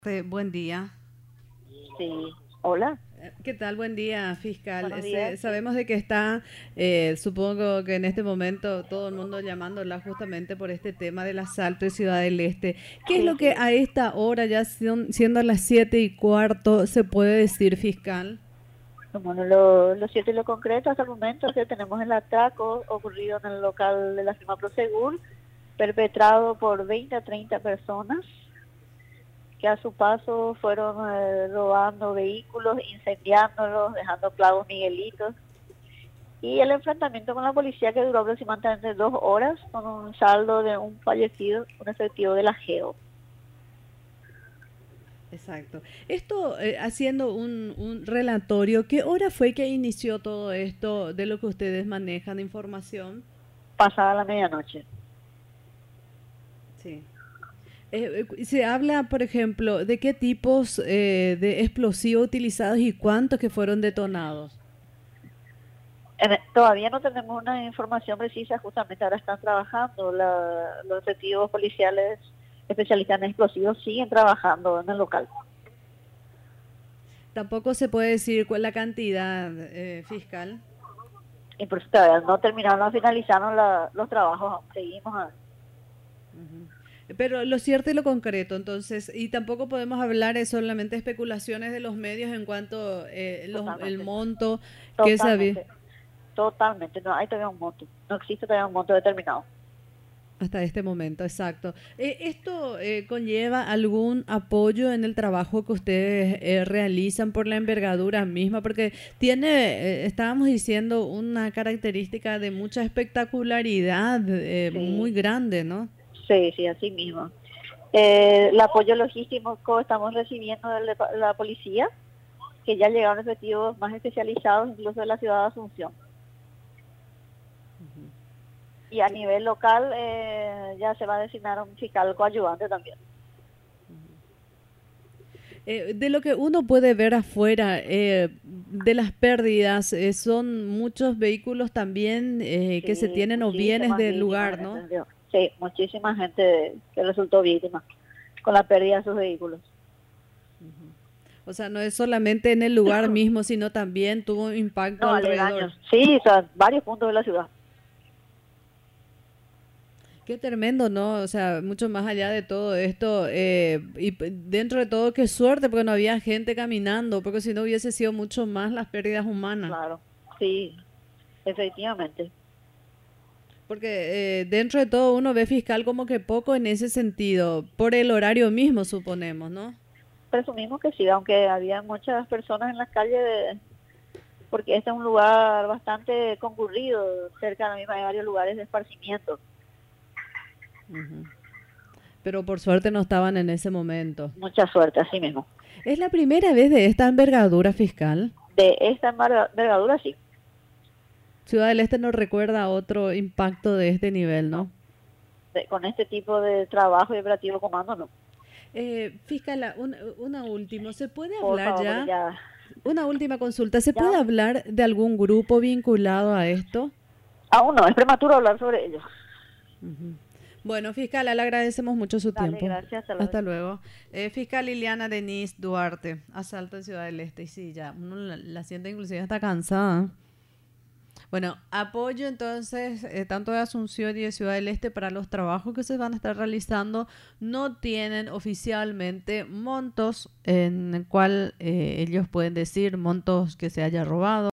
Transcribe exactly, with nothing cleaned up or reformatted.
Eh, Buen día. Sí, hola, Eh, ¿Qué tal? Buen día, fiscal. buenos Ese- días. Sí, sabemos de que está, eh, supongo que en este momento todo el mundo llamándola justamente por este tema del asalto en Ciudad del Este. ¿Qué es sí, lo que sí. a esta hora, ya son- siendo las siete y cuarto, se puede decir, fiscal? Bueno, lo, lo cierto y lo concreto hasta el momento es que tenemos el atraco ocurrido en el local de la firma Prosegur, perpetrado por veinte a treinta personas que a su paso fueron eh, robando vehículos, incendiándolos, dejando clavos miguelitos. Y el enfrentamiento con la policía que duró aproximadamente dos horas con un saldo de un fallecido, un efectivo de la GEO. Exacto. Esto, eh, haciendo un, un relatorio, ¿qué hora fue que inició todo esto de lo que ustedes manejan de información? Pasada la medianoche. Sí. Eh, eh, se habla, por ejemplo, de qué tipos eh, de explosivos utilizados y cuántos que fueron detonados. En- todavía no tenemos una información precisa, justamente ahora están trabajando, la- los efectivos policiales especialistas en explosivos siguen trabajando en el local. Tampoco se puede decir cuál es la cantidad eh, fiscal. Y por eso todavía no terminaron, no finalizaron la- los trabajos, aún seguimos a- Ujú. Pero lo cierto y lo concreto, entonces, y tampoco podemos hablar de solamente especulaciones de los medios en cuanto eh, los, el totalmente, monto que sabía. totalmente, totalmente, no hay todavía un monto, no existe todavía un monto determinado. Hasta este momento, exacto. Eh, ¿Esto eh, conlleva algún apoyo en el trabajo que ustedes eh, realizan por la envergadura misma? Porque tiene, eh, estábamos diciendo, una característica de mucha espectacularidad eh, muy Sí, grande, ¿no? sí, sí, así mismo. Eh, el apoyo logístico estamos recibiendo de la la policía, que ya llegaron efectivos más especializados, incluso de la ciudad de Asunción. Y a nivel local eh, ya se va a designar un fiscal coayudante también. Eh, de lo que uno puede ver afuera, eh, de las pérdidas, eh, son muchos vehículos también eh, que se Sí, tienen o bienes muchísimas del víctimas lugar, en ese ¿no? sentido. Sí, muchísima gente que resultó víctima con la pérdida de sus vehículos. O sea, no es solamente en el lugar mismo, sino también tuvo impacto No, alrededor. aledaños. Sí, o sea, varios puntos de la ciudad. Qué tremendo, ¿no? O sea, mucho más allá de todo esto, eh, y p- dentro de todo, qué suerte, porque no había gente caminando, porque si no hubiese sido mucho más las pérdidas humanas. Claro, sí, efectivamente. Porque eh, dentro de todo uno ve fiscal como que poco en ese sentido, por el horario mismo, suponemos, ¿no? Presumimos que sí, aunque había muchas personas en las calles, de- porque este es un lugar bastante concurrido, cerca de la misma hay varios lugares de esparcimiento. Ujú. Pero por suerte no estaban en ese momento. Mucha suerte, así mismo. ¿Es la primera vez de esta envergadura fiscal? De esta envergadura, sí. Ciudad del Este no recuerda otro impacto de este nivel, No, ¿no? de- con este tipo de trabajo y operativo comando, no. Eh, fiscal, una, una última, ¿se puede Por hablar favor, porque ya? ya, Una última consulta, ¿se puede ya, hablar de algún grupo vinculado a esto? aún no, es prematuro hablar sobre ello. Ujú. Bueno, fiscal, le agradecemos mucho su Dale, tiempo. gracias, hasta luego. Hasta luego. Eh, fiscal Liliana Denise Duarte, asalto en Ciudad del Este. Y sí, ya, uno la, la siente inclusive hasta cansada. Bueno, apoyo entonces eh, tanto de Asunción y de Ciudad del Este para los trabajos que se van a estar realizando. No tienen oficialmente montos en el cual eh, ellos pueden decir montos que se haya robado.